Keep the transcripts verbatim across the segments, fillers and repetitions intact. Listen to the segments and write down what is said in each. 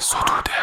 ستوده.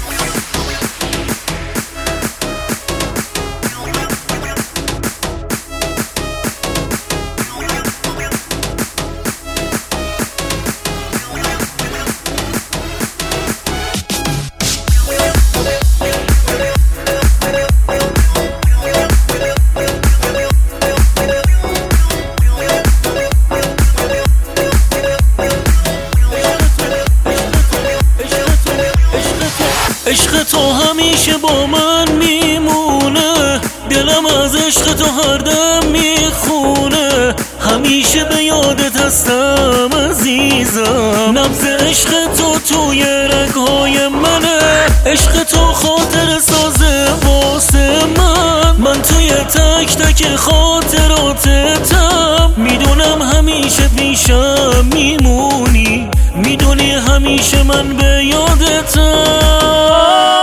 عشق تو همیشه با من میمونه، دلم از عشق تو هر دم میخونه، همیشه به یادت هستم عزیزم، نبض عشق تو توی رگهای منه، عشق تو خاطر سازه واسه من، من توی تک تک خاطراتتم، میدونم همیشه پیشم میمونی، میدونی همیشه من به یادتم،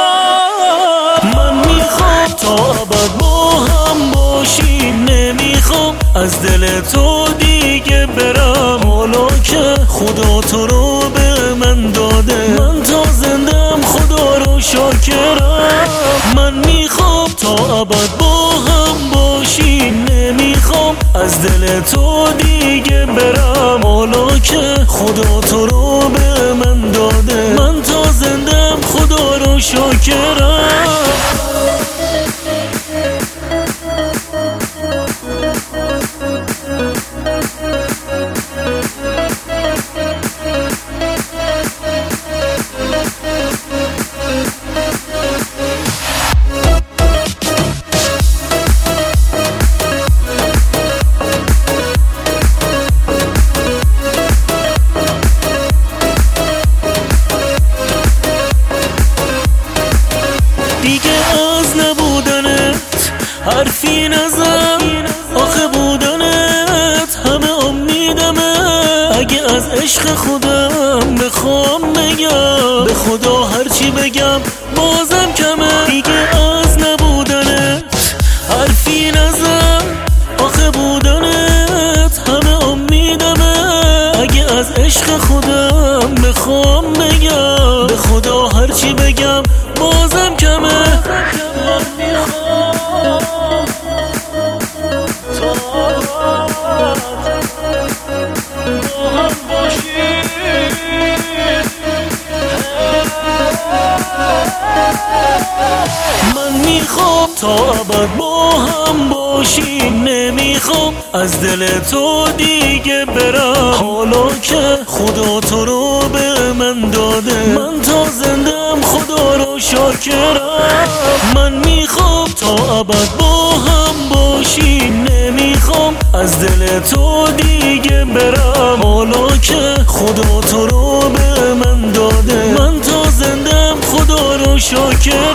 من میخوام تا ابد با هم باشیم، نمیخوام از دل تو دیگه برم، حالا که خدا تو رو به من داده، من تا زندم خدا رو شاکرم، من میخوام تا ابد با هم باشیم، نمیخوام از دل تو دیگه برم، حالا که خدا تو رو به من داده، من تا زندم خدا رو شاکرم. دیگه از نبودنت حرفی نزن، آخه بودنت همه امیدمه، اگه از عشق خودم بخوام بگم، به خدا هرچی بگم بازم کمه، دیگه از نبودنت حرفی نزن، آخه بودنت همه امیدمه، اگه از عشق خودم بخوام بگم، به خدا هرچی بگم بازم کمه، من میخوام تا با هم باشیم، من میخوام تا ابد با هم باشیم، نمیخوام از دل تو دیگه برم، حالا که خدا تو رو به من داده، من تا زندم خدا رو شاکرم، من میخوام تا ابد با هم باشیم، نمیخوام از دل تو دیگه برم، حالا که خدا تو رو به من داده، من تا زندم خدا رو شاکرم.